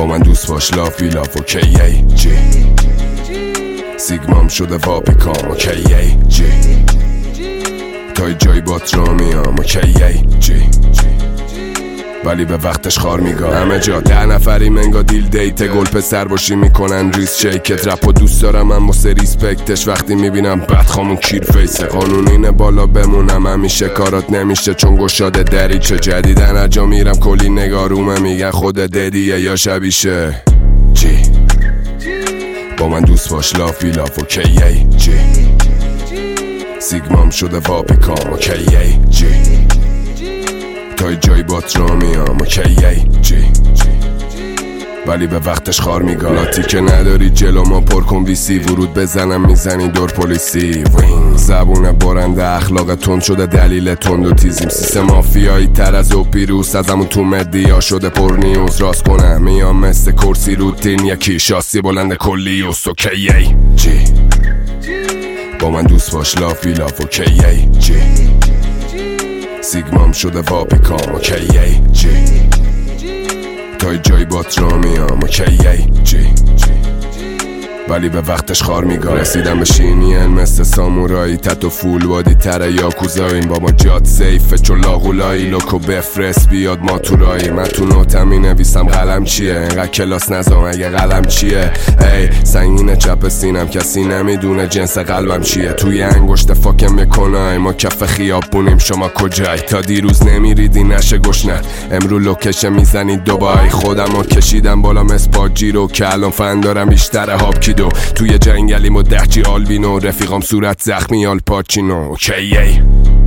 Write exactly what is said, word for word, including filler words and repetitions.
با من دوست باش لافی لاف و کی ای جی سیگمام شده واپیکام و کی ای جی تا جای بات را میام و کی ای جی ولی به وقتش خار میگم همه جا ده نفری منگا دیل دیت گل پسر باشی میکنن ریس شیکت رپ و دوست دارم من واسه ریسپکتش وقتی میبینم بدخامون کیر فیسه قانون اینه بالا بمونم همیشه کارات نمیشه چون گشاده دریچه جدیدن اجا میرم کلی نگارومه میگن خود ددیه یا شبیشه جی با من دوست باش لافی لاف و کی ای جی سیگمام شده واپیکام و کی ای جی تا جای بات را میام و کی ای جی ولی به وقتش خار میگم لاتی که نداری جلو ما پر کن ویسی ورود بزنم میزنی دور پلیسی وین زبون برنده اخلاق تند شده دلیل تند و تیزیم سیستم مافیایی تر از او پیروز ازمون تو مدیا شده پر نیوز راست کنم میام مثل کرسی روتین یکی شاسی بلند کلی و سو کی ای جی با من دوست باش لافی لاف و کی ای جی سیگمام شده واپیکام و کی ای جی تا جای بات را میام و کی ای جی ولی به وقتش خار میگم رسیدم به شینین مثل سامورایی تتو فول بادی تره یاکوزاییم با ما جات سیفه چون لاغولایی لوکو بفرست بیاد ما تو رایی من تو نوتم می نویسم قلم چیه اینقدر کلاس نزام اگه قلم چیه ای سنگین چپ سینم کسی نمیدونه جنس قلبم چیه توی انگشت فاکم میکنای ما کف خیابونیم شما کجای تا دیروز نمیریدی نشه گشنت امرو لوکشه میزنی دوبای خودم رو کشیدم بالا مسپاجی رو که الان فن دارم بیشتر هاب کیدو توی جنگلیم و دهچی آلبینو رفیقام صورت زخمی آل پاچینو کی ای